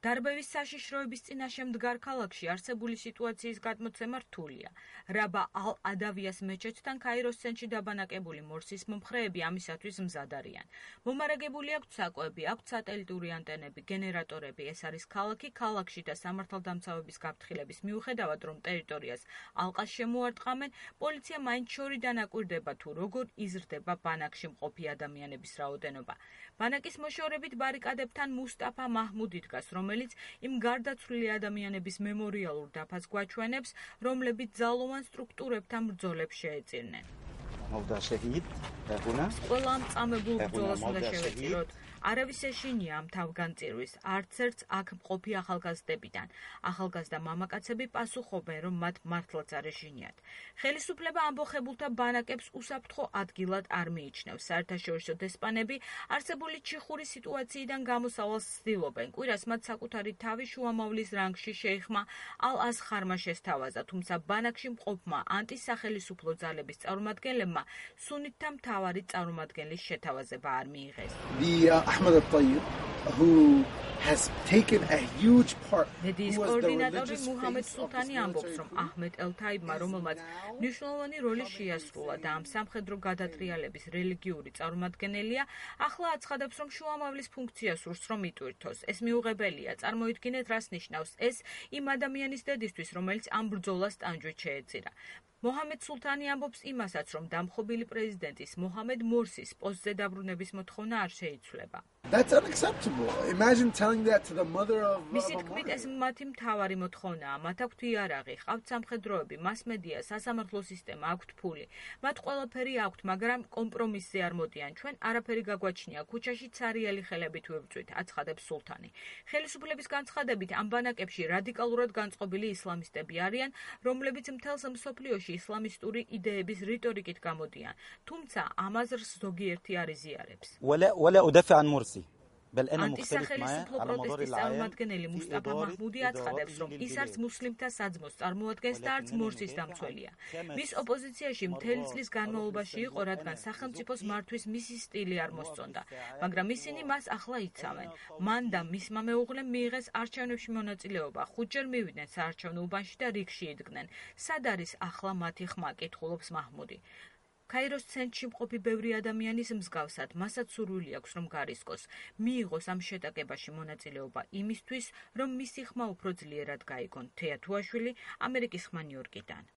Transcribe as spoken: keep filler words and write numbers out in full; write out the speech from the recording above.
დარბევის საშიშროების წინაშე მდგარ ქალაქში არსებული სიტუაციის გადმოცემა რთულია. რაბა ალ-ადავიას მეჩეთთან ქაიროს ცენტრში დაბანაკებული მორსის მომხრეები ამისათვის მზად არიან. მომარაგებული აქვთ საკვები, აქვთ სატელიტური ანტენები, გენერატორები. ეს არის ქალაქი, ქალაქში და სამართალდამცავების გაფრთხილების მიუხედავად, რომ ტერიტორიას ალყას შემოარტყამენ, პოლიცია მაინც შორიდან აკვირდება თუ როგორ იზრდება ბანაკში მყოფი ადამიანების რაოდენობა. ბანაკის მოშორებით ბარიკადებთან მუსტაფა მაჰმუდი დგას, რომელიც იმ გარდაცვლილი ადამიანების მემორიალურ დაფას გვაჩვენებს, რომლებიც ძალოვან სტრუქტურებთან ბრძოლებს შეეწირნენ. ყველა ამ წამებულ ბრძოლას უნდა შევეწიროთ. არავის ეშინია ამ თავგანწირვის, არც ერთს აქ მყოფი ახალგაზრდებიდან. ახალგაზრდა მამაკაცები პასუხობენ, რომ მათ მართლაც არ ეშინიათ. ხელისუფლება ამბოხებულთა ბანაკებს უსაფრთხო ადგილად არ მიიჩნევს. საერთაშორისო დესპანები არსებული ჩიხური სიტუაციიდან გამოსავალს ცდილობენ. კვირას მათ საკუთარი თავი შუამავლის რანგში შეიხმა ალ-ასხარმა შესთავაზა, თუმცა ბანაკში მყოფმა ანტისახელისუფლო ძალების წარმომადგენლებმა სუნიტთა მთავარი წარმომადგენლის შეთავაზება არ მიიღეს. მედიის კოორდინატორი მუჰამედ სულთანი ამბობს, რომ აჰმედ ელ-თაიბმა, რომელმაც მნიშვნელოვანი როლი შეასრულა და ამ სამხედრო გადატრიალების რელიგიური წარმომადგენელია, ახლა აცხადებს, რომ შუამავლის ფუნქციას სურს რომ იტვირთოს. ეს მიუღებელია. წარმოიდგინეთ, რას ნიშნავს ეს იმ ადამიანის დედისთვის, რომელიც ამ ბრძოლას ტანჯვით შეეწირა. მოჰამედ სულთანი ამბობს იმასაც, რომ დამხობილი პრეზიდენტის მოჰამედ მორსის პოსტზე დაბრუნების მოთხოვნა არ შეიცვლება. მისი თქმით, ეს მათი მთავარი მოთხოვნაა. მათ აქვთ იარაღი, ყავთ სამხედროები, მასმედია, სასამართლო სისტემა, აქვთ ფული. მათ ყველაფერი აქვთ, მაგრამ კომპრომისზე არ მოდიან. ჩვენ არაფერი გაგვაჩნია, ქუჩაში ცარიელი ხელებით ვებრძვით, აცხადებს სულთანი. ხელისუფლების განცხადებით, ამ ბანაკებში რადიკალურად განწყობილი ისლამისტები არიან, რომლებიც მთელს მსოფლიოში ისლამისტური იდეების რიტორიკით გამოდიან. თუმცა ამ აზრს ზოგიერთი არ იზიარებს. ანტისახელისუფლო პროტესტის წარმომადგენელი მუსტაფა მაჰმუდი აცხადებს, რომ ის არც მუსლიმთა საძმოს წარმოადგენს და არც მორსის დამცველია. მის ოპოზიციაში მთელი წლის განმავლობაში იყო, რადგან სახელმწიფოს მართვის მისი სტილი არ მოსწონდა, მაგრამ ისინი მას ახლა იცავენ. მან და მისმა მეუღლემ მიიღეს არჩევნებში მონაწილეობა, ხუთჯერ მივიდნენ საარჩევნო უბანში და რიგში იდგნენ. სად არის ახლა მათი ხმა, კითხულობს მაჰმუდი. ქაიროს ცენტრში მყოფი ბევრი ადამიანის მსგავსად, მასაც სურვილი აქვს, რომ გარისკოს, მიიღოს ამ შეტაკებაში მონაწილეობა იმისთვის, რომ მისი ხმა უფრო ძლიერად გაიგონ. თეა თუაშვილი, ამერიკის ხმა ნიუ-იორკიდან.